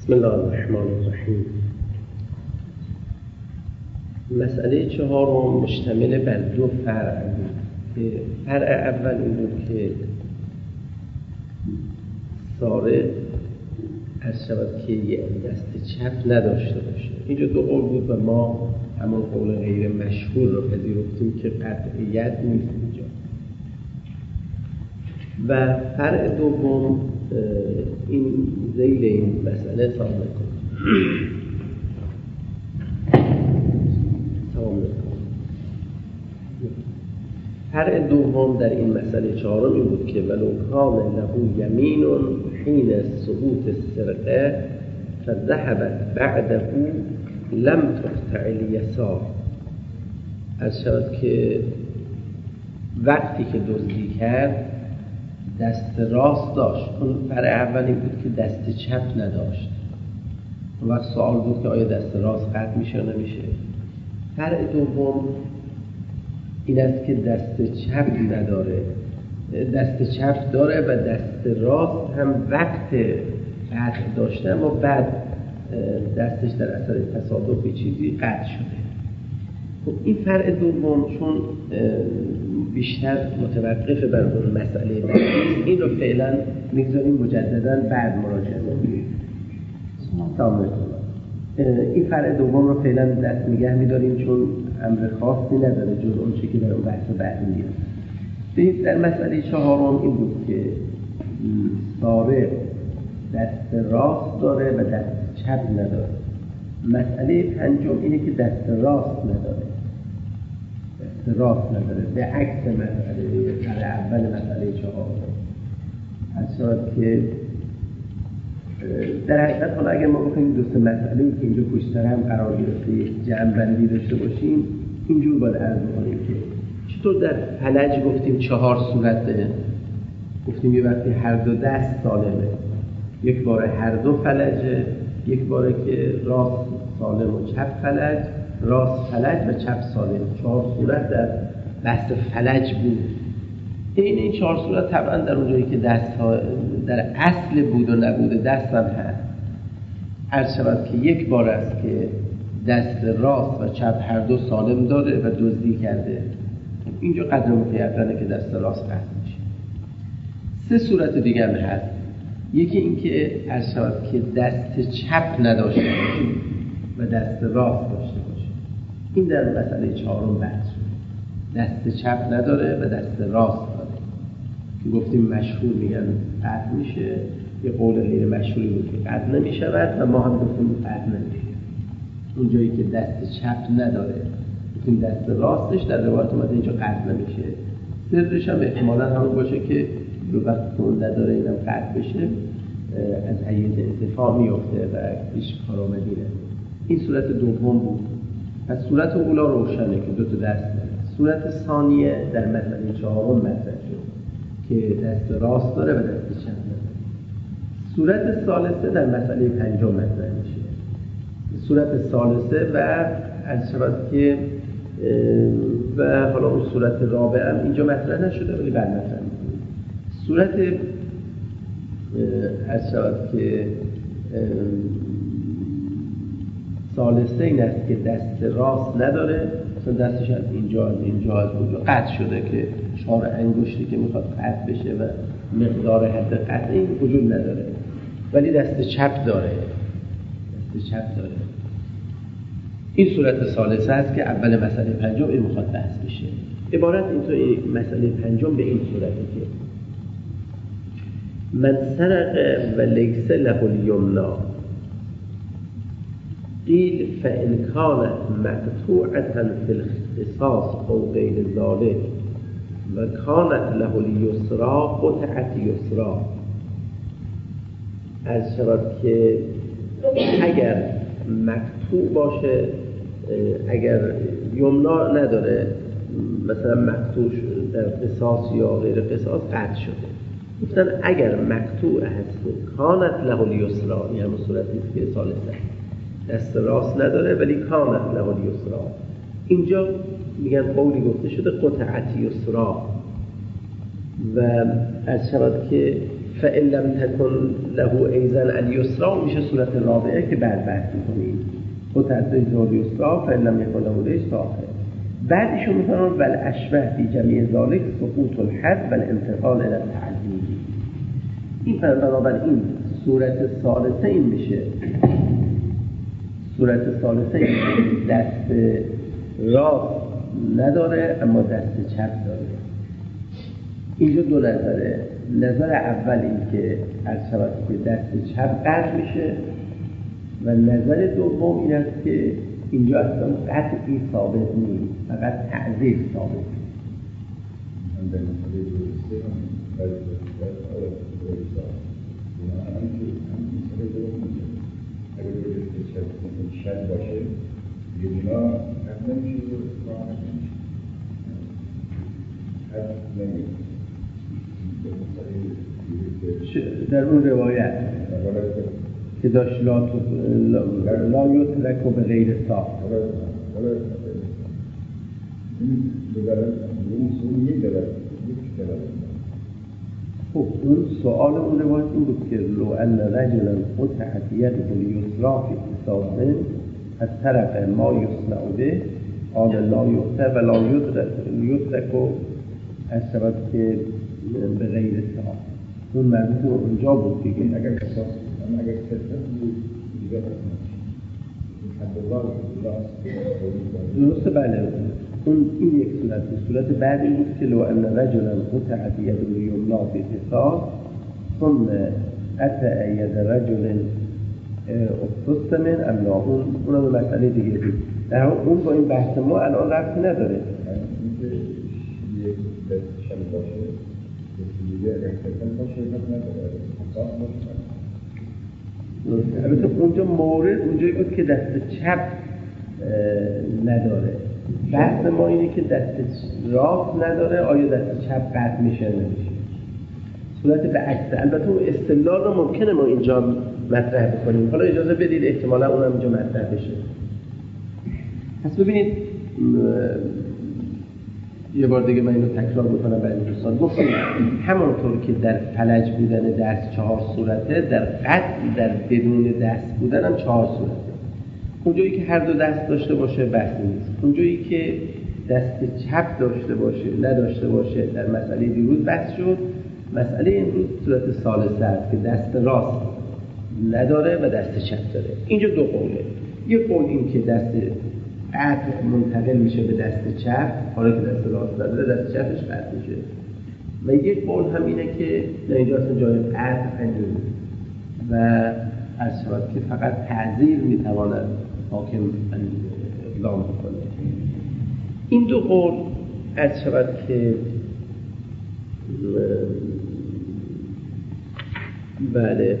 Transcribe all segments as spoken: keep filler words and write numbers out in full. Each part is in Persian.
بسم الله الرحمن الرحیم. مسئله چهارم مشتمل بر دو فرع بود که فرع اول این بود که سارق از شود که یه دست چپ نداشته باشه. اینجا دو قول بود و ما همون قول غیر مشهور رو پذیرفتیم که قطعیت نیست اینجا. و فرع دوم این ذیل این مسئله سلام علیکم سلام علیکم فرع دوم در این مسئله چهارم این بود که ولو کان له یمین حین ثبوت السرقه فذهبت بعده لم تقطع الیسار. از شد که وقتی که دزدی کرد دست راست داشت. اون فرع اول این بود که دست چپ نداشت. اون وقت سوال بود که آیا دست راست قطع میشه یا نمیشه. فرع دوم این است که دست چپ نداره، دست چپ داره و دست راست هم وقت قطع داشته اما بعد دستش در اثر تصادف چیزی قطع شده. خب این فرع دوم چون بیشتر متوقف بر اون مسئله بعد، این رو فعلا میگذاریم مجددا بعد مراجعه می‌کنیم. سلام علیکم. این فرع دوم رو فعلا دست نگه می‌داریم چون امر خاصی نداره جز اون چیزی که در اون بحث بعدی میاد. در مسئله چهارم این بود که سارق دست راست داره و دست چپ نداره. مسئله پنجم اینه که دست راست نداره، دست راست نداره، به عکس مسئله فرع اول مسئله چهارم. از شد که در حقیقت حالا اگر ما بخوایم دو سه مسئله که اینجا پشت سر هم قرار گرفته جمع بندی داشته باشیم اینجور باید عرض کنیم که چطور در فلج گفتیم چهار صورت داره. گفتیم یه وقتی هر دو دست سالمه، یک بار هر دو فلجه، یک باره که راست سالم و چپ فلج، راست فلج و چپ سالم. چهار صورت در بحث فلج بود. این این چهار صورت طبعا در اونجایی که دست ها در اصل بود و نبوده دست هم هست. عرض شود که یک بار است که دست راست و چپ هر دو سالم داره و دزدی کرده. اینجا قدر متیقنه که دست راست قطع میشه. سه صورت دیگه هم هست. یکی این که عرض شود که دست چپ نداشته باشه و دست راست داشته باشه. این در مسئله چهارم بحث شد. دست چپ نداره و دست راست داره که گفتیم مشهور میگن قطع میشه، یه قول غیر مشهوری بود که قطع نمیشود و ما هم گفتیم قطع نمیشه. اونجایی که دست چپ نداره گفتیم دست راستش در روایت اومده اینجا قطع نمیشه. سرش هم احتمالا همون باشه که دو وقت که اون نداره اینم قطع بشه از حیز انتفاع میفته و هیچ کارآمدی. این صورت دوم بود. از صورت اولا روشنه که دو تا دست داره. صورت ثانیه در مسئله چهارم مطرح شد که دست راست داره و دست چپ نداره. صورت ثالثه در مسئله پنجم مطرح میشه. صورت ثالثه و از شود که و حالا اون صورت رابعه هم اینجا مطرح نشده ولی بعد مطرح میشه. صورت از شود که ثالثه این است که دست راست نداره، مثلا دستش از اینجا از اینجا از اونجا قطع شده که چهار انگشتی که میخواد قطع بشه و مقدار حد قطع این وجود نداره، ولی دست چپ داره، دست چپ داره. این صورت ثالثه است که اول مسئله پنجم این میخواد بحث بشه. عبارت اینطور مسئله پنجم به این صورته که من سرق و لیس له الیمنا قیل فإن كانت مقطوعة في الاختصاص أو غير ذلك وكانت له اليسرى قطعت يسرى. از شود که اگر مقطوع باشه، اگر یمنا نداره، مثلا مقطوع در قصاص یا غیر قصاص قطع شده، گفتن اگر مقطوع هست کانت له الیسرى، این همون صورتی است که ثالثه دست راست نداره ولی کانت له الیسرى. اینجا میگن قولی گفته شده قطعت یسرا و از شود که فإن لم تكن له ایزن الیسرا میشه صورت رابعه که بعد بحث میکنیم قطعت ایزن الیسرا فإن لم یکن له لیس تا آخر. بعدشون میکنن ول اشبه بی جمیع ذالک سقوط الحد و الانتقال الى التعزیز. این بنابراین صورت ثالثه این میشه صورت ثالثه این میشه دست راست نداره اما دست چپ داره. اینجا دو نظره. نظر اول این که از شود که دست چپ قطع میشه و نظر دوم این است که اینجا اصلا قطعی ثابت نیست، فقط تعزیر ثابت نیست. اگر به شد باشه یه دینا حد نمیشه و راه نمیشه حد نمیشه در اون روایت که داشت لا, لا یترک و به غیر صاف خب اون سوال اون روایت این بود که لو ان رجلا قطعت یده الیسرا فی اختصاص از طرف ما یصنع به قال لا یقطع و لا یترک از سبب که به غیر صاف. اون مربوط اونجا بود دیگه. اگر احساس اما اگر کسر بود دیگه درسته بله. اون این یک صورت بود. صورت بعدی بود که لو ان رجلا قطعت ید الیمنا فی اختصاص ثم قطع ید رجل اختص من ام لا. اون اونم مسئله دیگه بود. در اون با این بحث ما الان ربطی نداره. اینکه یک دست شل باشه دیگه اگر کسر باشه ربط نداره. احساس باشه. البته اونجا مورد اونجایی بود که دست چپ نداره. بحث ما اینه که دست راست نداره آیا دست چپ قطع میشه نمیشه. صورت به عکس. البته اون استدلال رو ممکنه ما اینجا مطرح بکنیم. حالا اجازه بدید احتمالا اونم اینجا مطرح بشه. پس ببینید یه بار دیگه من اینو تکرار بکنم برای دوستان. گفتیم همونطور که در فلج بودن دست چهار صورته، در قطع در بدون دست بودن هم چهار صورته. اونجایی که هر دو دست داشته باشه بحثی نیست. اونجایی که دست چپ داشته باشه نداشته باشه در مسئله دیروز بحث شد. مسئله امروز صورت ثالثه است که دست راست نداره و دست چپ داره. اینجا دو قوله. یک قول این که دست قطع منتقل میشه به دست چپ، حالا که دست راست نداره دست چپش قطع میشه. و یک قول هم اینه که نه اینجا اصلا جای قطع نیست و از شود که فقط تعزیر میتواند حاکم اقدام بکنه. این دو قول از شود که بله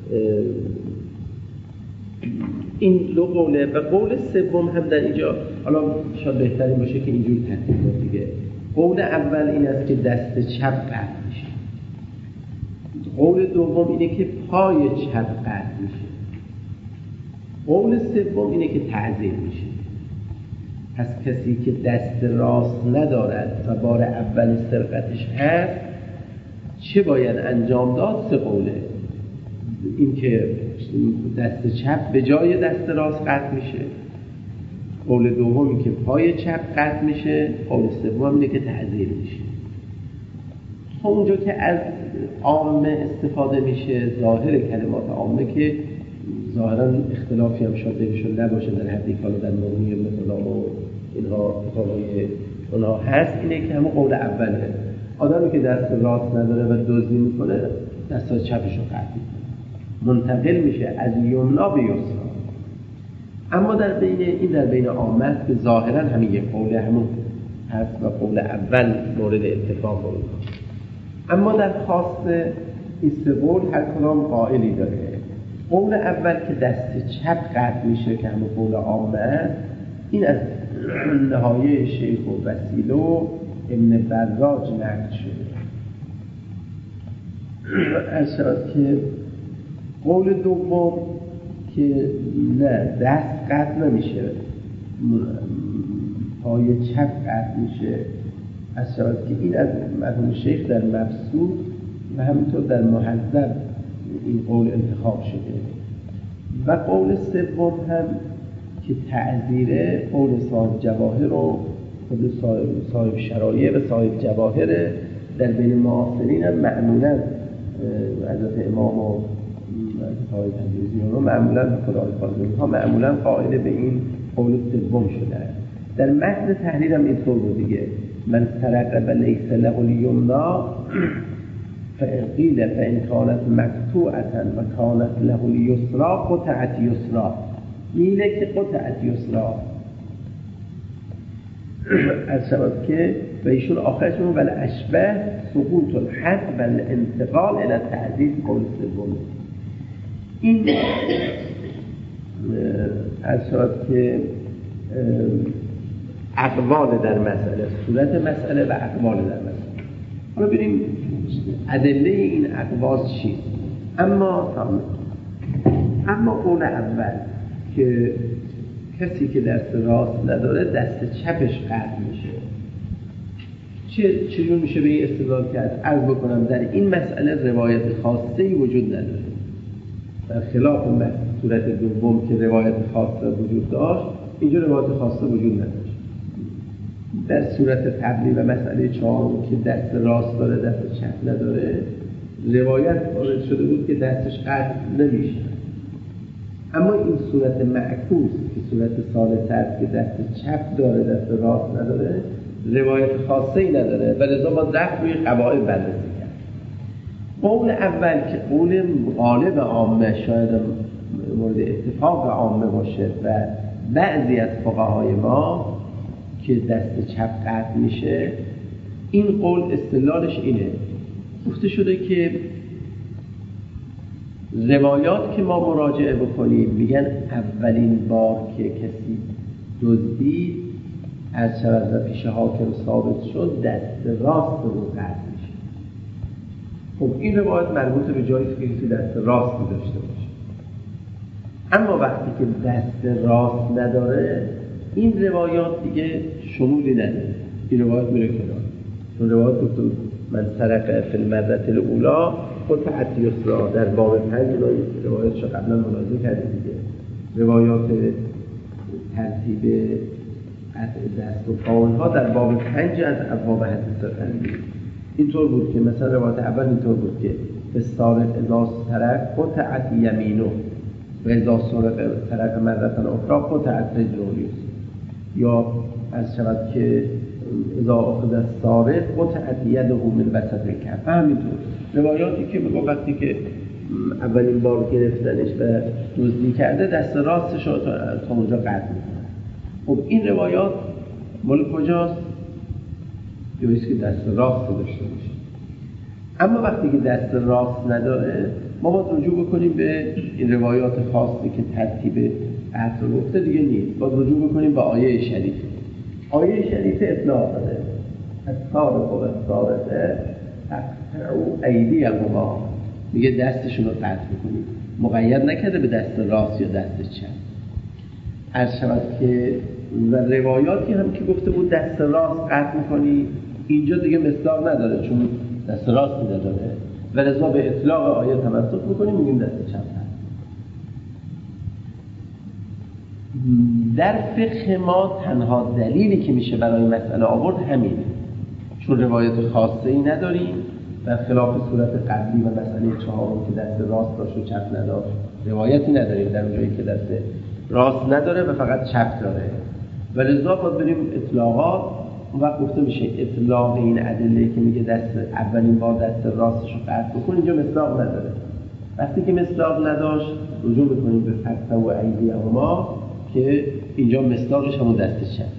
این دو قوله و قول سوم هم در اینجا حالا شاید بهترین باشه که اینجور ترتیب کنیم دیگه. قول اول این است که دست چپ قطع میشه. قول دوم اینه که پای چپ قطع میشه. قول سوم اینه که تعزیر میشه. پس کسی که دست راست ندارد و بار اول سرقتش هست چه باید انجام داد؟ سه قوله. این که دست چپ به جای دست راست قطع میشه. قول دومی که پای چپ قطع میشه. قول سوم اینه که تعزیر میشه. تا اونجا که از عامه استفاده میشه، ظاهر کلمات عامه که ظاهرا اختلافی هم شاید بینشون نباشه در حدی که در مرموی مثلا و اینها کتابای اونها هست، اینه که همون قول اوله. آدمی که دست راست نداره و دزدی میکنه دست چپش رو قطع میکنه، منتقل میشه از یمنا به یسرا. اما در بین این در بین عامه که ظاهرا همین یک قوله همون هست و قول اول مورد اتفاق بود. اما در خاص این سه قول هر کدام قائلی داره. قول اول که دست چپ قطع میشه که همون قول عامه است، این از نهایه شیخ و وسیله و ابن براج نقل شده. از که قول دوم که نه دست قطع نمیشه، پای چپ قطع میشه، از که این از مرحوم شیخ در مبسوط و همینطور در مهذب این قول انتخاب شده. و قول سوم هم که تعذیره، قول صاحب جواهر رو خود صاحب, صاحب شرایع و صاحب جواهر در بین معاصرین هم معمولا حضرت امام و صاحب تبریزی رو معمولا خدای فاضل ها معمولا قائل به این قول سوم شده. در متن تحریر هم اینطور بود دیگه، من سرق و لیس له الیمنا فقیل فان کانت مقطوعه و کانت له الیسرا قطعت یسرا، میله که قطعت یسرا از شباب که و ایشون آخرش میگه ولی اشبه سقوط الحد و الانتقال الى تعدیل قول سوم. این از شباب که اقوال در مسئله، صورت مسئله و اقوال در مسئله. حالا بریم ادله این اقوال چیست. اما اما قول اول که کسی که دست راست نداره دست چپش قطع میشه، چه چجور میشه به این استدلال کرد؟ عرض بکنم در این مسئله روایت خاصه‌ای وجود نداره، در خلاف صورت دوم که روایت خاصه وجود داشت، اینجا روایت خاصه وجود نداشت. در صورت قبلی و مسئله چهارم که دست راست داره دست چپ نداره، روایت وارد شده بود که دستش قطع نمیشه. اما این صورت معکوس که صورت ثالثه است که دست چپ داره دست راست نداره، روایت خاصه ای نداره و لذا با رفع روی قواعد بررسی کرد. قول اول که قول غالب عامه، شاید مورد اتفاق عامه باشه و بعضی از فقهای ما که دست چپ قطع میشه، این قول استدلالش اینه، گفته شده که روایات که ما مراجعه بکنیم میگن اولین بار که کسی دزدید از شود و پیش حاکم ثابت شد دست راست رو قطع میشه. خب این روایت مربوط به جایی که کسی دست راست داشته باشه. اما وقتی که دست راست نداره این روایات دیگه شمولی نداره، این روایت میره کنار. چون روایت گفته من سرق فی المرة الاولی قطعت یسرا، در باب پنج روایتش قبلا ملاحظه کردیم دیگه، روایات ترتیب قطع دست و پا ها در باب پنج از ابواب حدیث قلبی اینطور بود که مثلا روایت اول اینطور بود که استارق اذا سرق قطعت یمینو و اذا سرق مرة اخرى قطعت رجله، یا از شود که اذا اخذ السارق قطعت یده من وسط الکف. همینطور روایاتی که میگه وقتی که اولین بار گرفتنش و دزدی کرده دست راستش رو تا اونجا قطع میکنه. خب این روایات مال کجاست؟ یویست که دست راست داشته باشه. اما وقتی که دست راست نداره ما باید رجوع بکنیم به این روایات خاصی که ترتیب قطع رو گفته دیگه نیست، باید رجوع بکنیم به آیه شریفه. آیه شریفه اطلاق داده السارق و السارقه تقطعوا ایدیهما، میگه دستشون رو قطع بکنید، مقید نکرده به دست راست یا دست چپ. عرض شود که و روایاتی هم که گفته بود دست راست قطع میکنی اینجا دیگه مصداق نداره چون دست راست نداره و لذا به اطلاق آیه تمسک میکنیم، میگیم دست چپ. در فقه ما تنها دلیلی که میشه برای مسئله آورد همینه، چون روایت خاصه ای نداریم و خلاف صورت قبلی و مسئله چهارم که دست راست داشت و چپ نداشت روایتی نداریم در اونجایی که دست راست نداره و فقط چپ داره و لذا باید بریم اطلاقات. اون وقت گفته میشه اطلاق این ادله که میگه دست اولین بار دست راستش رو قطع بکن اینجا مصداق نداره. وقتی که مصداق نداشت رجوع بکنیم به فتح و ایدیهما که اینجا مصداقش همون دست چپ.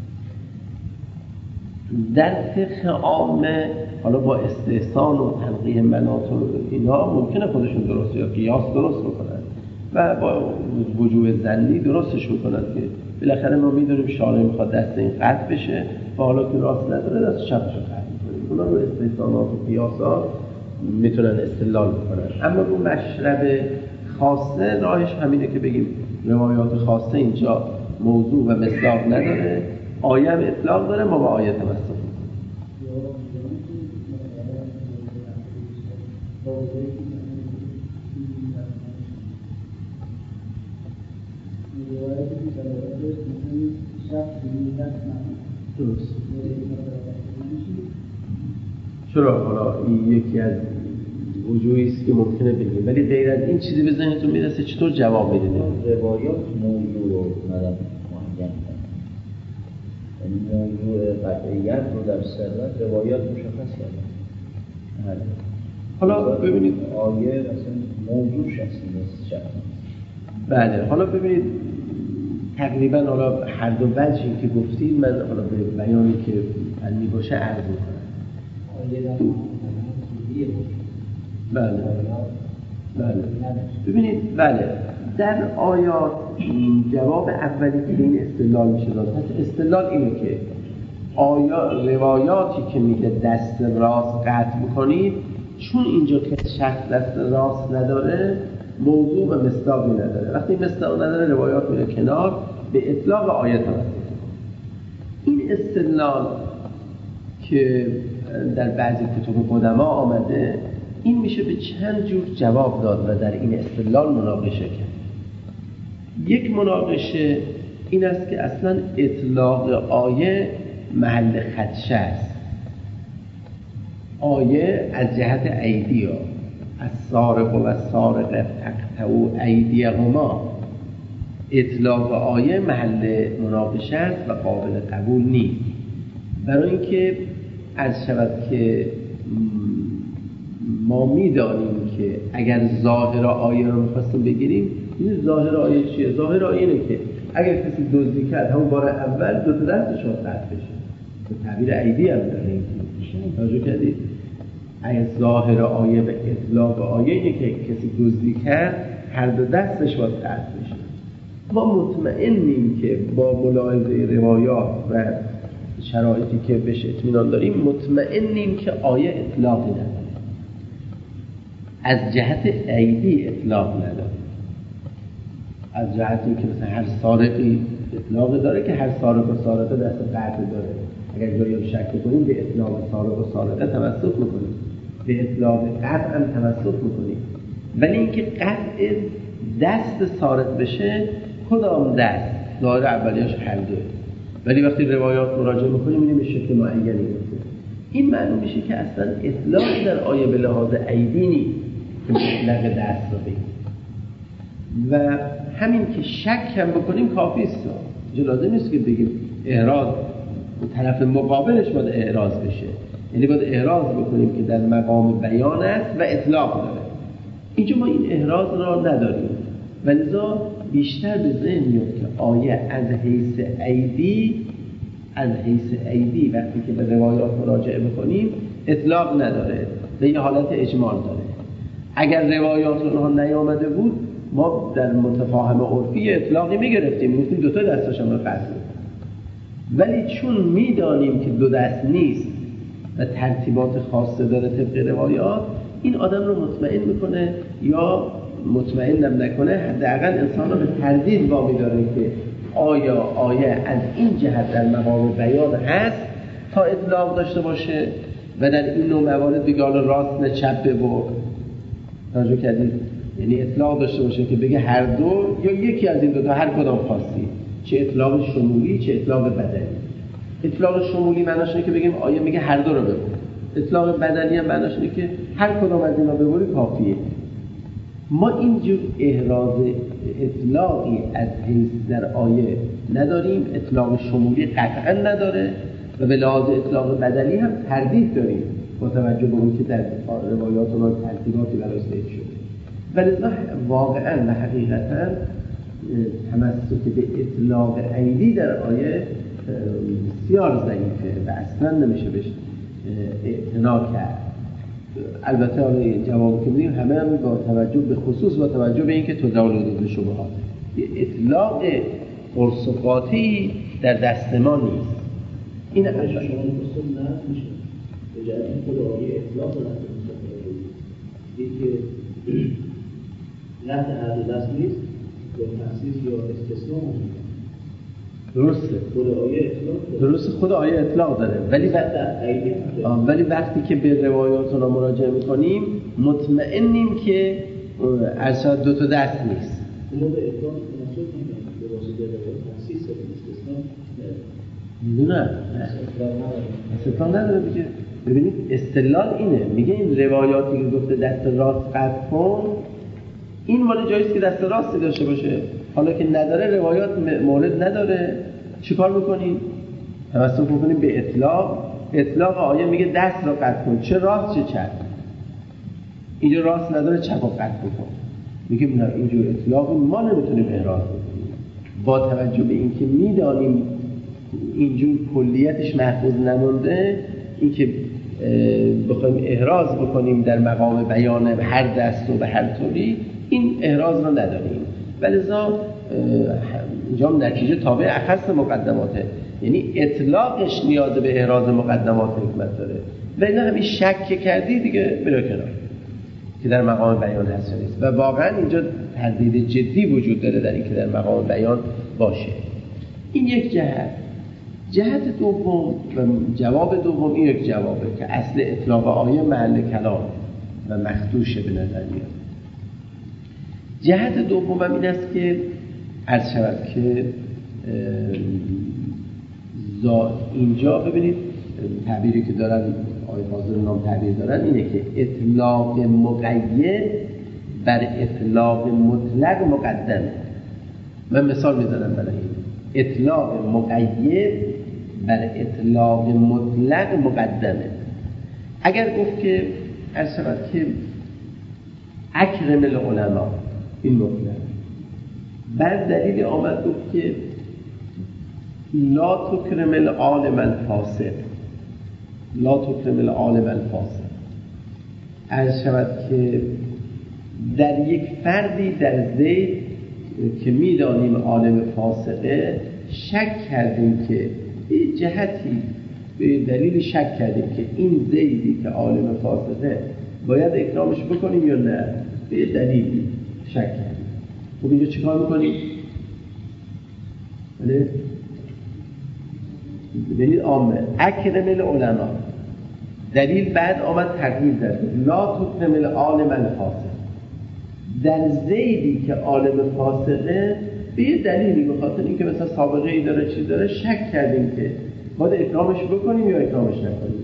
در فقه عامه حالا با استحسان و تنقیح مناط و اینا ممکنه خودشون درست یا قیاس درست بکنن و با وجوه ظنی درستش بکنن که بالاخره ما میدونیم شارع میخواد دست این قطع بشه و حالا که راست نداره دست چپش رو قطع میکنیم. اونا رو استحسانات و قیاسات میتونن استدلال بکنن. اما رو مشرب خاصه راهش همینه که بگیم روایات خاصه اینجا موضوع و مصداق نداره، آیه هم اطلاق داره، ما با آیه تمسک میکنیم. درست. چرا حالا این یکی از وجوهی است که ممکنه بگیم، ولی غیر از این چیزی به ذهنتون میرسه چطور جواب میدید؟ روایات موضوع رو مدام معین کنه، یعنی موضوع قطعیت رو در ثروت روایات مشخص کردن. حالا ببینید آیه مثلا موضوع شخصی نیست شخص. بله حالا ببینید تقریبا حالا هر دو وجهی که گفتید من حالا به بیانی که فنی باشه عرض میکنم. بله بله ببینید بله در آیات جواب اولی که این استدلال میشه داد. پس استدلال اینه که آیا روایاتی که میگه دست راست قطع میکنید چون اینجا که شخص دست راست نداره موضوع و مصداقی نداره، وقتی مصداق نداره روایات میره کنار به اطلاق آیه توسط. این استدلال که در بعضی کتب قدما آمده این میشه به چند جور جواب داد و در این استدلال مناقشه کرد. یک مناقشه این است که اصلا اطلاق آیه محل خدشه است. آیه از جهت ایدیا از سارق و سارق فقطعوا ایدیهما، اطلاق آیه محل مناقشه است و قابل قبول نیست، برای اینکه از شود که ما میدانیم که اگر ظاهر آیه رو می‌خواستیم بگیریم، این ظاهر آیه چیه؟ ظاهر آیه اینه که اگر کسی دزدی کرد همون بار اول دو تا دستش قطع بشه. به تعبیر ایدی هم داره توجه کردید؟ اگر ظاهر آیه و اطلاق آیه اینه که کسی دزدی کرد هر دو دستش باید قطع بشه. ما مطمئنیم که با ملاحظه روایات و شرایطی که بهش اطمینان داریم مطمئنیم که آیه اطلاقی نداره، از جهت ایدی اطلاق نداره، از جهتی که مثلا هر سارقی اطلاق داره که هر سارق و سارقه دست قطع داره. اگر جایی شک کنیم به اطلاق سارق و سارقه توسط میکنیم، به اطلاق قطع هم توسط میکنیم، ولی اینکه قطع دست سارق بشه کدام دست؟ ظاهر اولیاش هر دوه، ولی وقتی روایات مراجعه میکنیم میبینیم شکل معینی میشه. این معلوم میشه که اصلا اطلاق در آیه به لحاظ ایدی نیست که مطلق دست رو بگیم، و همین که شک هم بکنیم کافی است. لازم نیست که بگیم اعراض طرف مقابلش باید اعراض بشه، یعنی باید اعراض بکنیم که در مقام بیان است و اطلاق داره. اینجا ما این اعراض را نداریم و لذا بیشتر به ذهن میاد که آیه از حیث ایدی از حیث ایدی وقتی که به روایات مراجعه بکنیم اطلاق نداره و یه حالت اجمال داره. اگر روایات اونها نیامده بود ما در متفاهم عرفی اطلاقی میگرفتیم، میگفتیم دوتا دستش هم رو قطع میکنیم، ولی چون میدانیم که دو دست نیست و ترتیبات خاصه داره طبق روایات، این آدم رو مطمئن میکنه یا مطمئنم نکنه حداقل انسان رو به تردید وامی داره که آیا آیه از این جهت در مقام بیان هست تا اطلاق داشته باشه و در این نوع موارد بگه حالا راست نه چپ ببر. توجه کردید؟ یعنی اطلاق داشته باشه که بگه هر دو یا یکی از این دو تا هر کدام خواستی، چه اطلاق شمولی چه اطلاق بدنی. اطلاق شمولی معناش اینه که بگیم آیه میگه هر دو رو ببر. اطلاق بدنی هم معناش اینه که هر کدام از اینا ببری کافیه. ما اینجور احراز اطلاقی از حیث در آیه نداریم، اطلاق شمولی قطعا نداره و به لحاظ اطلاق بدنی هم تردید داریم با توجه به اون که در روایات ما ترتیباتی براش ذکر شده. ولی واقعا و حقیقتا تمسک به اطلاق عیدی در آیه بسیار ضعیفه و اصلا نمیشه بهش اعتنا کرد. البته آن جواب که میدیم همه هم با توجه به خصوص با توجه به اینکه تزاول به شبهات اطلاق قرص و قاطعی در دست ما نیست. این اول شما مستم نه میشه به جای این خود آیه اطلاق دارد این که لحظه هر دو دست نیست یا تخصیص یا استثناء موجود. درسته خود آیه اطلاق داره. درسته خود آیه اطلاق داره، ولی وقتی ولی وقتی که به روایات را مراجعه می‌کنیم مطمئنیم که ارشاد دو تا دست نیست. اونو به اطلاق منصور کنیم به واسطه روایات تحسیس داره استثناء میدونم استثناء نداره دیگه. ببینید استدلال اینه، میگه این روایاتی که گفته دست راست قطع کن این مال جاییست که دست راستی داشته باشه، حالا که نداره روایات مورد نداره چیکار میکنیم؟ توسط میکنیم به اطلاق. اطلاق آیه میگه دست را قطع کن، چه راست چه چپ. اینجا راست نداره چپ را قطع کن. میگه نه اینجور اطلاق ما نمیتونیم احراز بکنیم با توجه به اینکه میدانیم اینجور کلیتش محفوظ نمونده، اینکه بخوایم احراز بکنیم در مقام بیان هر دست و به هر طوری این احراز را نداریم. ولذا اینجا نتیجه تابع اخص مقدماته، یعنی اطلاقش نیاز به احراز مقدمات حکمت داره. و اینا همین شک کردی دیگه بلا کنار که در مقام بیان هست نیست. و واقعا اینجا تردید جدی وجود داره در این که در مقام بیان باشه. این یک جهت. جهت دوم و جواب دوم این یک جوابه که اصل اطلاق آیه محل کلام و مخدوشه به نظر میاد. جهت دوم این است که عرض شود که اینجا ببینید تعبیری که دارن آیه فاضل نام تعبیر دارن اینه که اطلاق مقید بر اطلاق مطلق مقدمه. من مثال میزنم برای این. اطلاق مقید بر اطلاق مطلق مقدمه. اگر گفت که عرض شود که اکرم العلماء این مطلق، بعد دلیل آمد گفت که لا تکرم العالم الفاسق، لا تکرم العالم الفاسق، عرض شود که در یک فردی در زید که میدانیم عالم فاسقه شک کردیم که به جهتی به دلیل شک کردیم که این زیدی که عالم فاسقه باید اکرامش بکنیم یا نه، به دلیلی شک کردیم. خب اینجا چیکار میکنیم؟ بله؟ ببینید عامه اکرم العلماء، دلیل بعد آمد تغییر داد لا تکرم العالم الفاسق، در زیدی که عالم فاسقه به یه دلیلی بخاطر اینکه مثلا سابقه ای داره چیز داره شک کردیم که باید اکرامش بکنیم یا اکرامش نکنیم.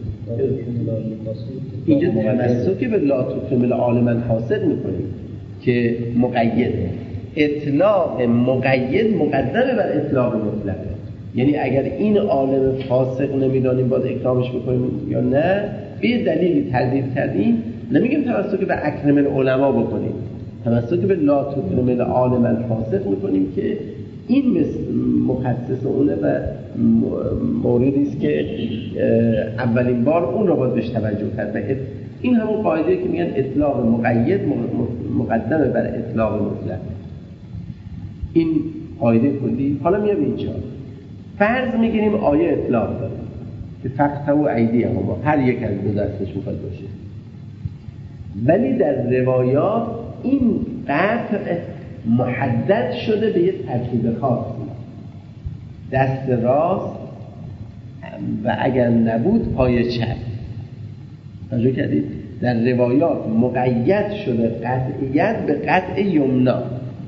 اینجا تمسک به لا تکرم العالم الفاسق میکنیم که مقیده. اطلاق مقید مقدمه بر اطلاق مطلقه، یعنی اگر این عالم فاسق نمیدانیم باید اکرامش بکنیم یا نه، به دلیلی تردید کردیم، نمیگیم تمسک به اکرم العلماء بکنیم، تمسک به لا تکرم العالم الفاسق میکنیم که این مخصص اونه و موردی است که اولین بار اون رو باید بهش توجه کرد. این همون قاعده که میگن اطلاق مقید مقدمه بر اطلاق مطلق. این قاعده کلی. حالا میام اینجا فرض میگیریم آیه اطلاق داره که فقط و ایدی هم با هر یک از دو دستش میخواد باشه، ولی در روایات این قطع محدد شده به یک ترکیب خاصی، دست راست و اگر نبود پای چپ. توجه کردید؟ در روایات مقید شده قطعیت به قطع یمنا.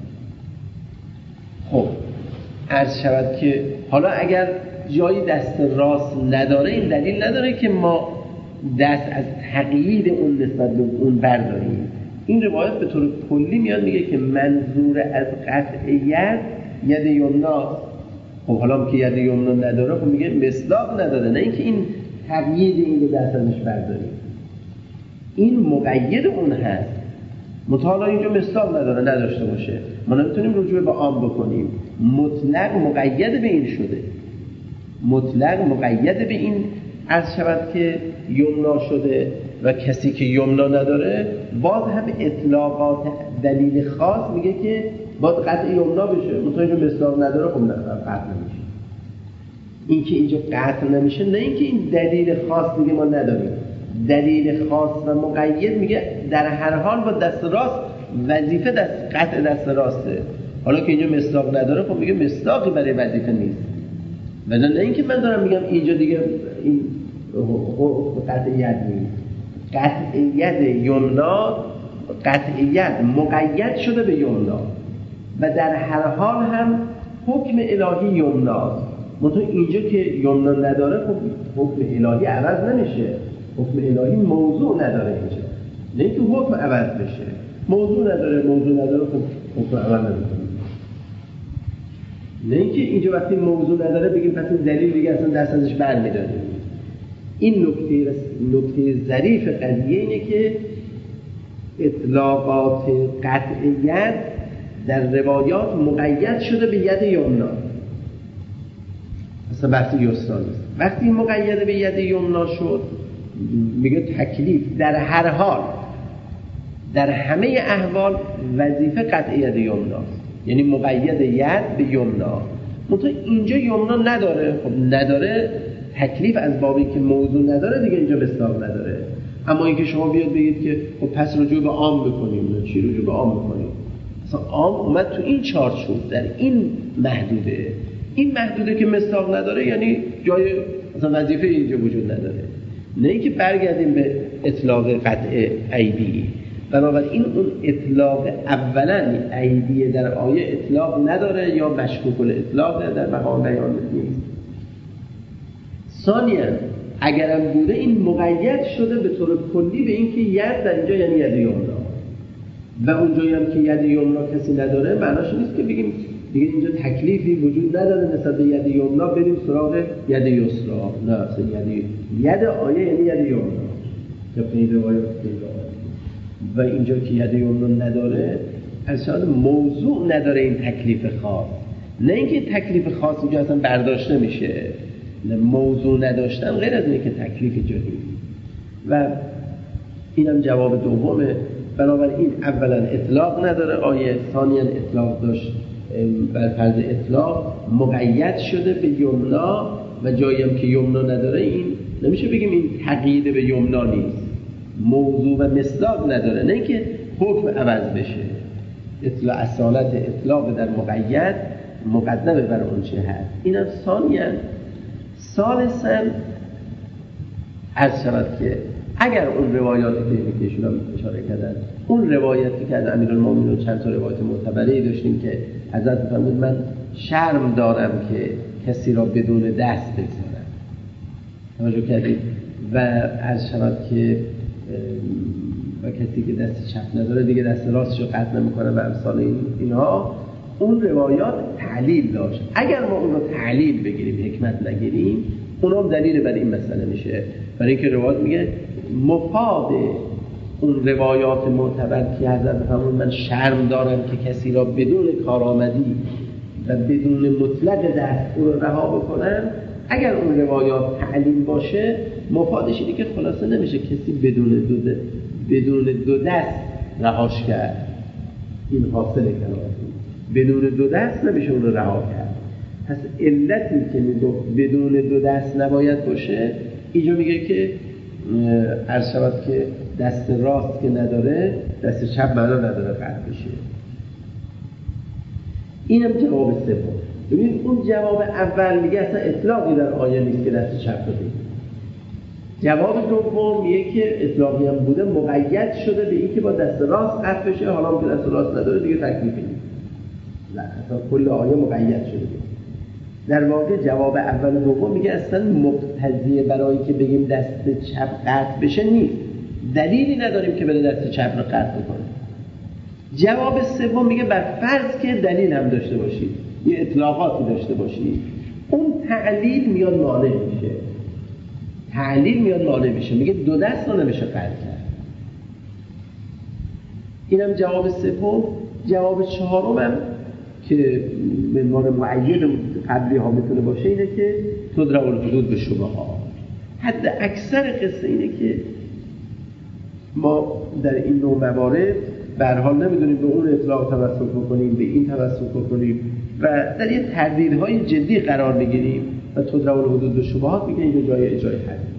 خب عرض شود که حالا اگر جایی دست راست نداره این دلیل نداره که ما دست از تقیید اون نسبت به اون برداریم. این روایت به طور کلی میاد میگه که منظور از قطعیت ید یمنا. خب حالا که ید یمنا نداره خب میگه مصداق نداره، نه اینکه این تقیید این رو دست ازش برداریم. این مقید اون هست، مطالعه اینجا مصداق نداره نداشته باشه، ما نمیتونیم رجوع به عام بکنیم. مطلق مقید به این شده، مطلق مقید به این عرض شود که یمنا شده و کسی که یمنا نداره باز هم اطلاقات دلیل خاص میگه که باید قطع یمنا بشه، مطالعه اینجا مصداق نداره خب قطع نمیشه. این که اینجا قطع نمیشه نه اینکه این دلیل خاص میگه ما نداریم، دلیل خاص و مقید میگه در هر حال با دست راست وظیفه دست قطع دست راسته. حالا که اینجا مصداق نداره خب میگه مصداقی برای وظیفه نیست. و نه اینکه من دارم میگم اینجا دیگه این قطعیت نیست. قطعیت یمنا، قطعیت مقید شده به یمنا. و در هر حال هم حکم الهی یمناست. منتها اینجا که یمنا نداره خب حکم الهی عوض نمیشه. حکم الهی موضوع نداره اینجا، نه اینکه حکم عوض بشه. موضوع نداره، موضوع نداره خب حکم عوض نمیکنه. نه اینکه اینجا وقتی موضوع نداره بگیم پس این دلیل دیگه اصلا دست ازش برمی‌داریم. این نکته نکته ظریف قضیه اینه که اطلاقات قطعیت در روایات مقید شده به ید یمنا، اصلا بحث یسرا نیست. وقتی مقید به ید یمنا شد میگه تکلیف در هر حال در همه احوال وظیفه قطع ید یمناست، یعنی مقید ید به یمنا. منتها اینجا یمنا نداره، خب نداره تکلیف از بابی که موضوع نداره دیگه اینجا بساق نداره. اما اینکه شما بیاد بگید که خب پس رجوع به عام بکنیم، نه چی رجوع به عام بکنیم؟ اصلا عام اومد تو این چارچوب، در این محدوده، این محدوده که مصداق نداره، یعنی جای اصلا وظیفه اینجا وجود نداره. نه اینکه برگردیم به اطلاق قطع عیبی. بنابراین اون اطلاق اولا عیبی در آیه اطلاق نداره یا مشکوک الاطلاق در مقام بیان نیست. ثانیاً اگرم بوده این مقید شده به طور کلی به اینکه ید در اینجا یعنی ید یمنا و اونجایی هم که ید یمنا کسی نداره، معناش نیست که بگیم دیگه اینجا تکلیفی وجود نداره نسبت به ید یمنا بریم سراغ ید یسرا. نه، اصلا ید ید آیه یعنی ید یمنا یا این روایات و اینجا که ید یمنا نداره اصلا موضوع نداره این تکلیف خاص. نه اینکه تکلیف خاص اینجا اصلا برداشت نمیشه، نه موضوع نداشتن غیر از اینه که تکلیف جدید. و اینم جواب دومه. بنابراین اولا اطلاق نداره آیه، ثانیا اطلاق داشت بر فرض اطلاق مقید شده به یمنا و جایی هم که یمنا نداره این نمیشه بگیم این تقیید به یمنا نیست، موضوع و مصداق نداره، نه اینکه حکم عوض بشه. اطلاق اصالت اطلاق در مقید مقدمه بر اون چه هست. اینم ثانیا. ثالثاً عرض شود که اگر اون روایاتی که ایشون هم اشاره کردن، اون روایاتی که از امیرالمومنین چند تا روایت معتبری داشتیم که حضرت فرمود من شرم دارم که کسی را بدون دست بگذارم، توجه کردید؟ و عرض شود که و کسی که دست چپ نداره دیگه دست راستش رو قطع نمی‌کنه و امثال این اینها. اون روایات تعلیل داشت. اگر ما اون رو تعلیل بگیریم، حکمت نگیریم، اونم دلیل بر این مسئله میشه. برای اینکه روایات میگه مفاد اون روایات معتبر که حضرت فرمود من شرم دارم که کسی را بدون کارآمدی و بدون مطلق دست او رو رها بکنم، اگر اون روایات تعلیل باشه مفادش اینه که خلاصه نمیشه کسی بدون دو دست بدون دو دست رهاش کرد. این حاصل کلامه، بدون دو دست نمیشه اون رو رها کرد. پس علتی که میگفت بدون دو دست نباید باشه اینجا میگه که عرض شود که دست راست که نداره دست چپ معنا نداره قطع بشه. اینم جواب سوم. ببینید اون جواب اول میگه اصلا اطلاقی در آیه نیست که دست چپ بده. جواب دوم میگه که اطلاقی هم بوده مقید شده به این که با دست راست قطع بشه، حالا که دست راست نداره دیگه تکلیفی نیست. نه، اصلا کل آیه مقید شده. در واقع جواب اول و دوم میگه اصلا مقتضیه برای که بگیم دست چپ قطع بشه نیست، دلیلی نداریم که بره دست چپ رو قطع بکنه. جواب سوم میگه بر فرض که دلیل هم داشته باشید، یه اطلاقاتی داشته باشید، اون تعلیل میاد مانع میشه. تعلیل میاد مانع میشه، میگه دو دست رو نمیشه قطع کرد. اینم جواب سوم. جواب چهارم هم که منوار معید قبلی ها میتونه باشه اینه که تدرع الحدود به شبه ها. حد اکثر قصه اینه که ما در این نوع موارد به هر حال نمیدونیم به اون اطلاق توسط بکنیم، به این توسط بکنیم و در یه تردیدهای جدی قرار بگیریم و تدرع الحدود به شبهات میگه اینجا جای اجرای حد.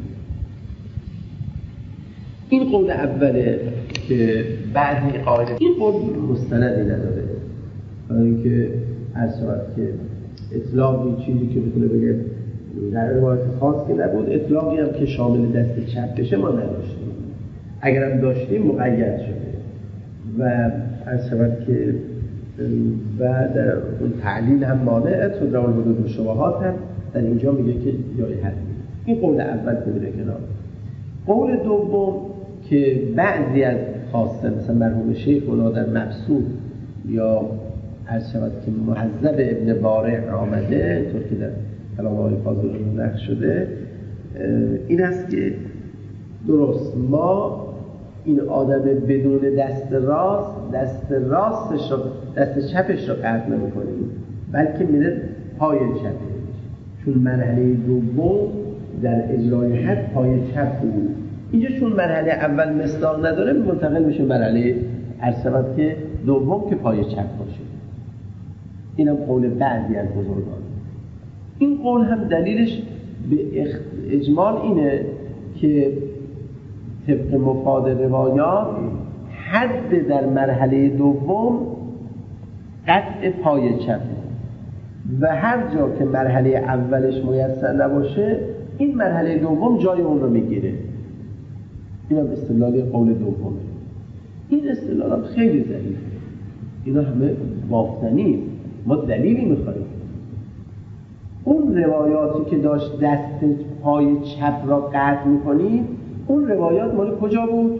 این قول اوله که بعضی قاعده این قول مستندی نداره، برای اینکه عرض شود که اطلاقی چیزی که بتونه بگه در روایت خاص که نبود، اطلاقی هم که شامل دست چپ بشه ما نداشتیم. اگر هم داشتیم مقید شده و عرض شود که و در اون تعلیل هم مانع تدرع الحدود و شبهات هم در اینجا میگه که جای حد نیست. این قول اول که میره کنار. قول دوم که بعضی از خاصه مثلا مرحوم شیخ اونا در مبسوط یا عرض شود که محذب ابن بارع آمده طور که در کلام آقای فاضل نقل شده، این است که درست ما این آدم بدون دست راست دست راستش رو دست چپش رو قطع نمی کنیم بلکه میره پای چپش، چون مرحله دوم در اجرای حد پای چپ بود. اینجا چون مرحله اول مصداق نداره منتقل میشه مرحله ارسبت که دوم که پای چپ باشه. اینم قول بعضی از بزرگان. این قول هم دلیلش به اجمال اینه که طبق مفاد روایات حد در مرحله دوم قطع پای چپه و هر جا که مرحله اولش میسر نباشه این مرحله دوم جای اون رو میگیره. این هم استدلال قول دومه. این استدلال هم خیلی ضعیفه. اینا همه بافتنی، ما دلیلی میخوایم. اون روایاتی که داشت دست پای چپ را قطع میکنید اون روایات مال کجا بود؟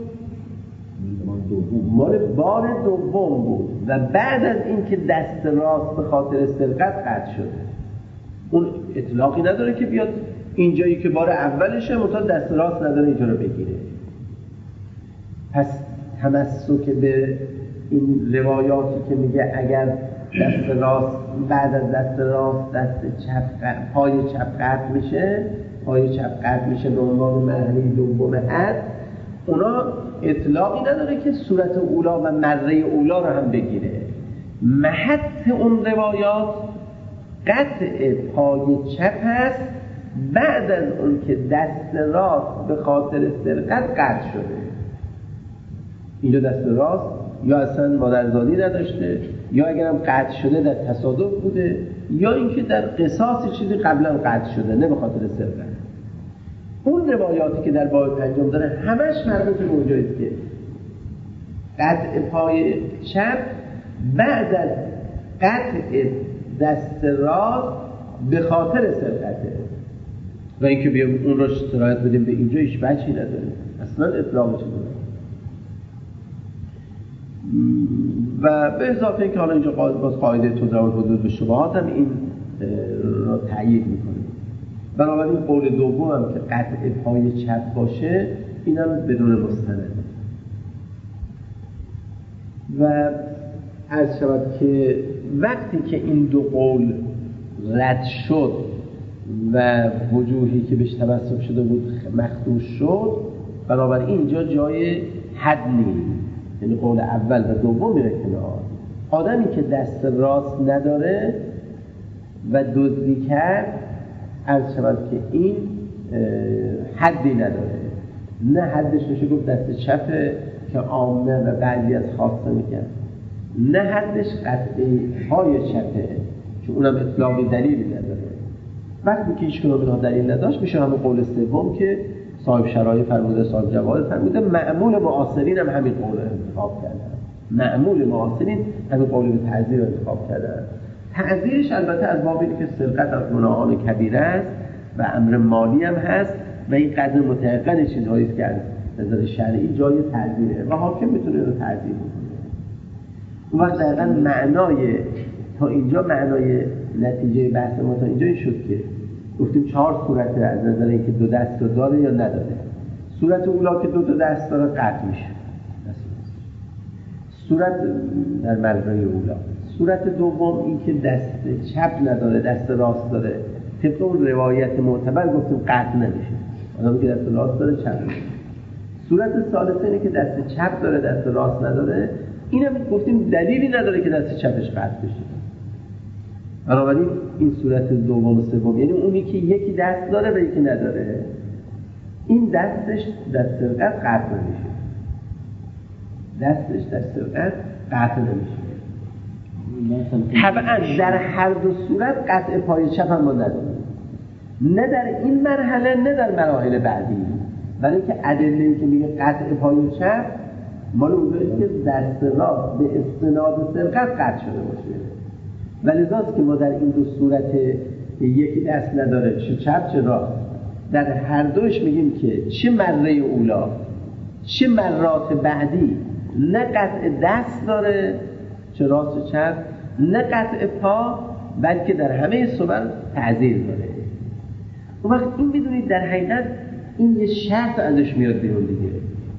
مال بار دوم بود و بعد از اینکه دست راست به خاطر سرقت قطع شده. اون اطلاقی نداره که بیاد اینجایی که بار اولشه مطمئن دست راست نداره اینجا رو بگیره. پس تمسک به این روایاتی که میگه اگر دست راست بعد از دست راست دست چپ پای چپ قطع میشه پای چپ قطع میشه به عنوان مرحله دوم حد، اونا اطلاقی نداره که صورت اولا و مره اولا رو هم بگیره. محط اون روایات قطع پای چپ هست بعد از اون که دست راست به خاطر سرقت قطع شده. اینجا دست راست یا اصلا مادرزادی نداشته یا اگرم قطع شده در تصادف بوده یا اینکه در قصاص چیزی قبلا قطع شده نه به خاطر سرقت. اون روایاتی که در باب پنجم داره همش مربوط به اونجاییست که قطع پای چپ بعد از قطع دست راست به خاطر سرقته و اینکه بیام اون رو سرایت بدیم به اینجا هیچ بچی نداره، اصلا اطلاق چیزی نداره. و به اضافه اینکه حالا اینجا باز قاعده تدرع الحدود و شبهات هم این را تأیید میکنه. بنابراین قول دوم هم که قطع پای چپ باشه اینم بدون مستند. و عرض شود که وقتی که این دو قول رد شد و وجوهی که بهش توسط شده بود مخدوش شد، بنابراین اینجا جای حد نیست. یعنی قول اول و دوم میره کنار. آدمی که دست راست نداره و دزدی کرد عرض شود که این حدی نداره. نه حدش میشه گفت دست چپه که عامه و بعضی از خاصه میگن، نه حدش قطعه پای چپه که اونم اطلاقی دلیلی نداره. وقتی که هیچ کنون دلیل نداشت میشه همون قول سوم که صاحب شرایع فرموده، صاحب جواهر فرموده. معمول معاصرین هم همین قول رو انتخاب کردن. معمول معاصرین همین قول به تعذیر رو انتخاب کردن. تعذیرش البته از بابی که سرقت از گناهان کبیره است و امر مالی هم هست و این قدر متعقن چیزهایی است که از نظر شرعی جای تعذیره و حاکم میتونه رو تعذیر بکنه. اون وقت دقیقا معنای تا اینجا معنای نتیجه بحث ما تا اینجا این شد که گفتیم چهار صورت از نظر اینکه دو دست رو داره یا نداره. صورت اولا که دو تا دست داره قطع میشه. صورت در مرحله اولا. صورت دوم این که دست چپ نداره دست راست داره. طبق اون روایت معتبر گفتیم قطع نمیشه. آدمی که دست راست داره چپ میشه. صورت ثالثه اینه که دست چپ داره دست راست نداره. اینم گفتیم دلیلی نداره که دست چپش قطع بشه. بنابراین این صورت دوم و سوم یعنی اونی که یکی دست داره و یکی نداره این دستش در سرقت قطع نمیشه. دستش در سرقت قطع نمیشه. طبعا در هر دو صورت قطع پای چپ هم ما نداریم، نه در این مرحله نه در مراحل بعدی. برای که ادله‌ای که میگه قطع پای چپ مال اونجایی که دست راست به استناد سرقت قطع شده باشه. ولذاست که ما در این دو صورت یکی دست نداره، چه چپ چه راست، در هر دوش میگیم که چه مره اولا چه مرات بعدی نه قطع دست داره، چه راست چه چپ، نه قطع پا، بلکه در همه صور تعزیر داره. اون وقت این میدونید در حقیقت این یه شرط ازش میاد بیرون دیگه.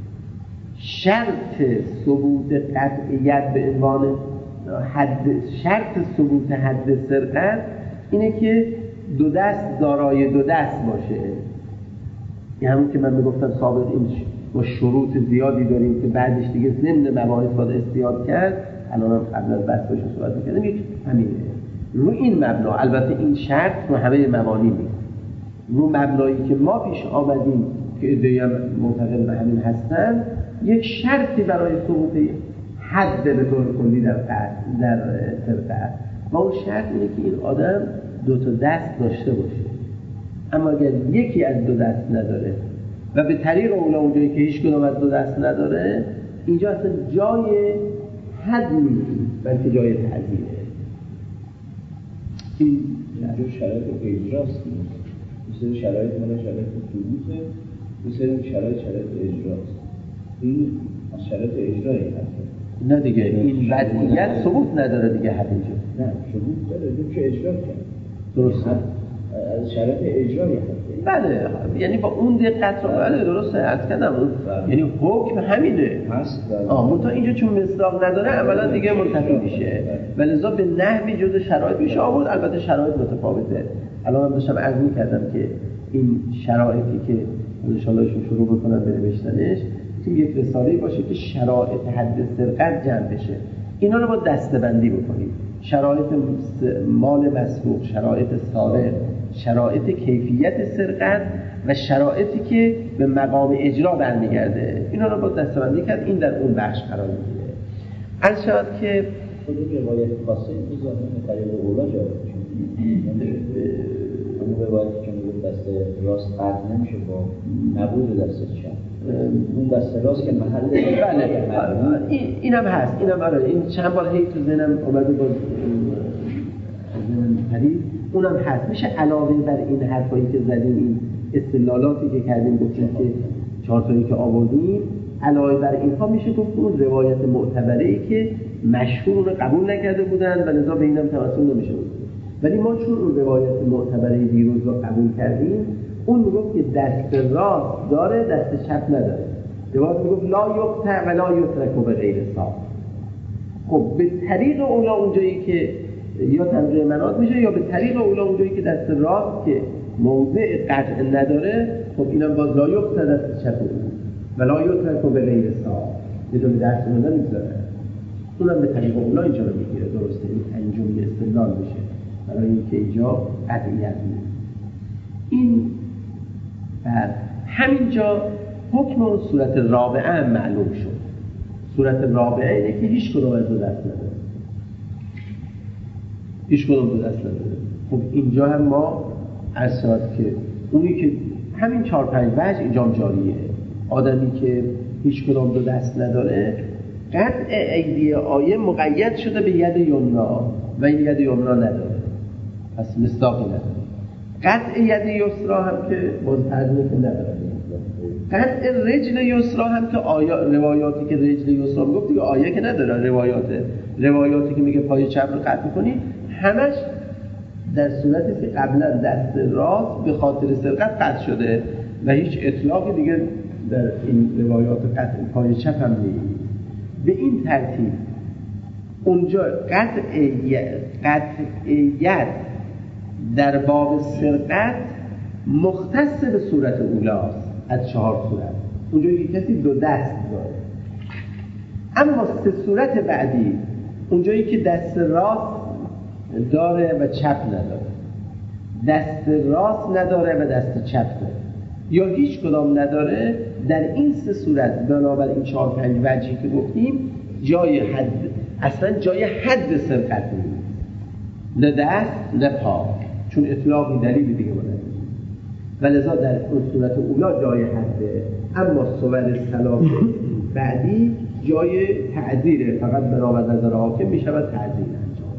شرط ثبوت قطعیت به عنوان حد، شرط ثبوت حد سرقت اینه که دو دست دارای دو دست باشه. این همون که من میگفتم سابق، این با شروط زیادی داریم که بعدش دیگه ضمن مباحث باید استیاد کرد. الان هم قبل از بحث باشون صحبت میکردم، یک همینه. رو این مبنا، البته این شرط رو همه مبانی نیست، رو مبنایی که ما پیش آمدیم که ادعای هم معتقد به همین هستن، یک شرطی برای ثبوت حد به طور کلی در در سرقت و اون شرط اینه که این آدم دو تا دست داشته باشه. اما اگر یکی از دو دست نداره و به طریق اولا اونجایی که هیچ کدوم از دو دست نداره، اینجا اصلا جای حد نیست بلکه جای تعزیره. این اینجا شرایط اجراست نیست، مثل شرایط مال شرایط ثبوته، مثل شرایط شرایط اجراست. این از شرایط اجرایی هست. نه دیگه این وضعیت ثبوت نداره دیگه حد اینجا. نه ثبوت داره، دو که اجرا کرد. درسته. از شرایط اجرایی هست. بله، یعنی با اون دقت رو بله درسته عرض کردم، یعنی حکم همینه هست. آه منتها اینجا چون مصداق نداره اولا دیگه منتفی میشه و لذا به نحوی جز شرایط میشه آورد. البته شرایط متفاوته. الان هم داشتم عرض میکردم که این شرایطی که ان شاء الله شروع بکنن به نوشتنش تو یک رساله باشه که شرایط حد سرقت جمع بشه. اینا رو با دسته‌بندی بکنیم. شرایط مال مسروق، شرایط سارق، شرایط کیفیت سرقت و شرایطی که به مقام اجرا برمیگرده. اینا رو با دسته‌بندی کرد. این در اون بخش قرار میگیره. عرض شد که خود روایت خاصه میذاره به طریق اولا جاره. اون روایتی که میگه دست راست قطع نمیشه با نبود دست چپ. اون دست راست که محل بله این اینم هست. اینم آره این چند بار هی تو ذهنم اومده با ذهنم پرید. اونم هست. میشه علاوه بر این حرفایی که زدیم، این استدلالاتی که کردیم، گفتیم که چهار تایی که آوردیم، علاوه بر اینها میشه گفت اون روایت معتبره‌ای که مشهور رو قبول نکرده بودن و لذا به اینم توسل نمیشه بود. ولی ما چون اون روایت معتبره دیروز رو قبول کردیم، اون میگفت که دست راست داره دست چپ نداره. روایت میگفت لا یقطع و لا یترک به غیر صاف. خب به طریق اولا اونجایی که یا تنظیر منات میشه یا به طریق اولا اونجایی که دست راست که موضع قطع نداره، خب اینم باز لا یقطع دست چپ و لا یترک به غیر صاف، بدون دست رو نمیذاره. اونم به طریق اولا اینجا رو میگیره. درسته این انجامی استدلال میشه برای اینکه اینجا قطعیت نیست. این بعد همینجا حکم اون صورت رابعه هم معلوم شد. صورت رابعه اینه که هیچ کدوم از دو دست نداره. هیچ کدوم دو دست نداره. خب اینجا هم ما از ساعت که اونی که همین چهار پنج وجه اینجا جاریه. آدمی که هیچ کدوم دو دست نداره، قطع ایدی آیه مقید شده به ید یمنا و این ید یمنا نداره، پس مصداقی نداره. قطع ید یسرا هم که باز ترجمه که نداره. قطع رجل یسرا هم که آیا روایاتی که رجل یسرا میگفت دیگه آیه که نداره، روایات روایاتی که میگه پای چپ رو قطع کنی همش در صورتی که قبلا دست راست به خاطر سرقت قطع شده و هیچ اطلاقی دیگه در این روایات قطع پای چپ هم نیست. به این ترتیب اونجا قطعیت قطعیت در باب سرقت مختص به صورت اولاست از چهار صورت. اونجایی که کسی دو دست داره. اما سه صورت بعدی اونجایی که دست راست داره و چپ نداره، دست راست نداره و دست چپ داره یا هیچ کدام نداره، در این سه صورت بنابر این چهار پنج وجهی که گفتیم جای حد، اصلا جای حد سرقت نیست، نه دست نه پا، چون اطلاقی دلیلی دیگه بوده و لذا در اون صورت اولا جای حده. اما صور سلام بعدی جای تعذیره، فقط بنابر نظر حاکم می شود تعذیر انجام.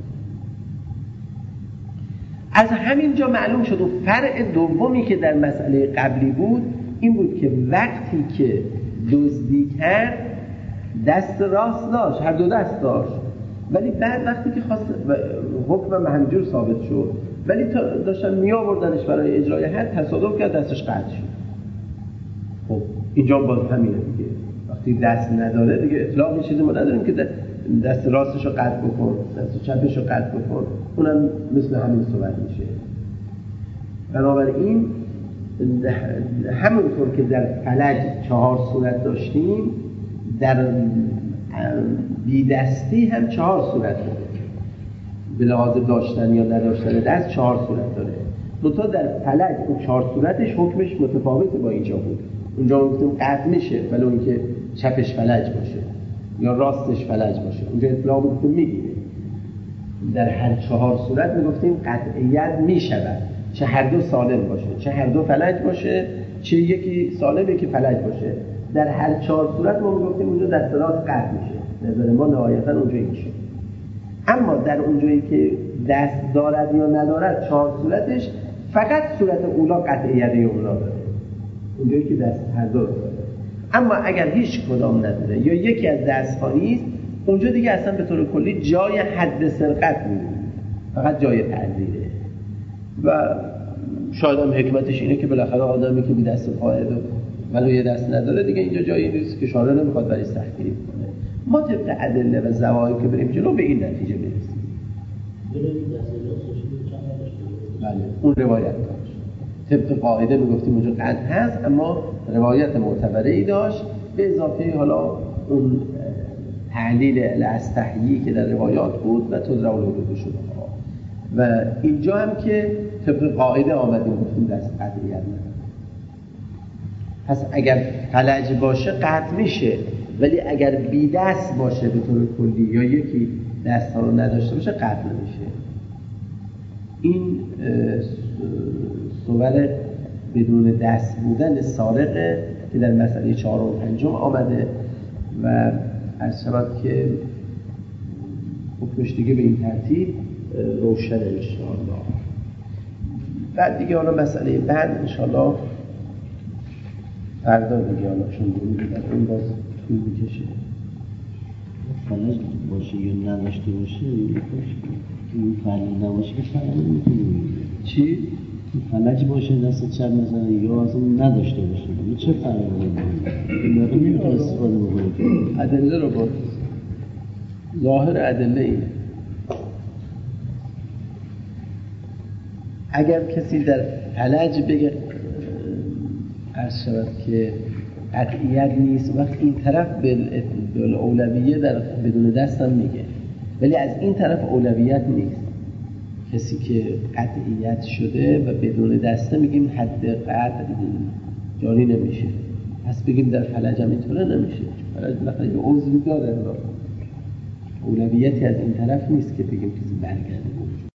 از همین جا معلوم شد و فرع دومی که در مسئله قبلی بود این بود که وقتی که دزدی کرد دست راست داشت، هر دو دست داشت، ولی بعد وقتی که خواست حکم همینجور ثابت شد ولی داشتن می آوردنش برای اجرای حد، تصادف کرد دستش قطع شد. خب اینجا باز همینه دیگه، وقتی دست نداره دیگه اطلاق چیزی ما نداریم که دست راستش رو قطع بکن، دست چپش رو قطع بکن، اونم مثل همین صورت میشه. بنابراین همونطور که در فلج چهار صورت داشتیم در بیدستی هم چهار صورت داره، به لحاظ داشتن یا نداشتن دست چهار صورت داره. دوتا در فلج اون چهار صورتش حکمش متفاوته با اینجا بود. اونجا گفتیم قطع میشه ولی اون که چپش فلج باشه یا راستش فلج باشه اونجا اطلاق گفتیم میگیره. در هر چهار صورت میگفتیم قطعیت میشود، چه هر دو سالم باشه، چه هر دو فلج باشه، چه یکی سالمه که فلج باشه. در هر چهار صورت ما میگفتیم اونجا دست راست قطع میشه، نظر ما نهایتا اونجا این شد. اما در اونجایی که دست دارد یا ندارد چهار صورتش فقط صورت اولا قطعیت اولا داره، اونجایی که دست هر دو داره. اما اگر هیچ کدام نداره یا یکی از دست‌ها نیست، اونجا دیگه اصلا به طور کلی جای حد سرقت نیست، فقط جای تعزیره. و شاید هم حکمتش اینه که بالاخره آدمی که بی دست قاعد ولی یه دست نداره دیگه اینجا جایی نیست که شارع نمیخواد برایش تحقیر کنه. ما طبق ادله و زوایای که بریم جلو به این نتیجه برسیم. بله اون روایت داشت، طبق قاعده میگفتیم اونجا قطع هست، اما روایت معتبره ای داشت به اضافه حالا اون تعلیل الاستحیی که در روایات بود و تدرع الحدود شده. و اینجا هم که طبق قاعده آمدیم گفتیم دست قطعیت نداره. پس اگر فلج باشه قطع میشه، ولی اگر بی دست باشه به طور کلی یا یکی دست ها رو نداشته باشه قطع نمیشه. این صور بدون دست بودن سارقه که در مسئله چهارم و پنجم آمده و از شبت که حکمش دیگه به این ترتیب روشن انشاءالله. بعد دیگه حالا مسئله بعد انشاءالله فردا دیگه حالا چون دیگه در اون باز طول میکشه. فلج باشه یا نداشته باشه این فلج نباشه که فرق نمیکنه. چی؟ فلج باشه دست چپ مثلا یا اصلا نداشته باشه این چه فرقی میکنه؟ این موقع نمیتونه استفاده بکنه. ادله رو باز ظاهر ادله اینه. اگر کسی در فلج بگه عرض شود که قطعیت نیست، وقت این طرف به اولویه در بدون دست هم میگه، ولی از این طرف اولویت نیست. کسی که قطعیت شده و بدون دسته میگیم حد قطع جاری نمیشه، پس بگیم در فلج هم اینطوره نمیشه. فلج بالاخره یه عضوی داره، اولویتی از این طرف نیست که بگیم کسی برگرده.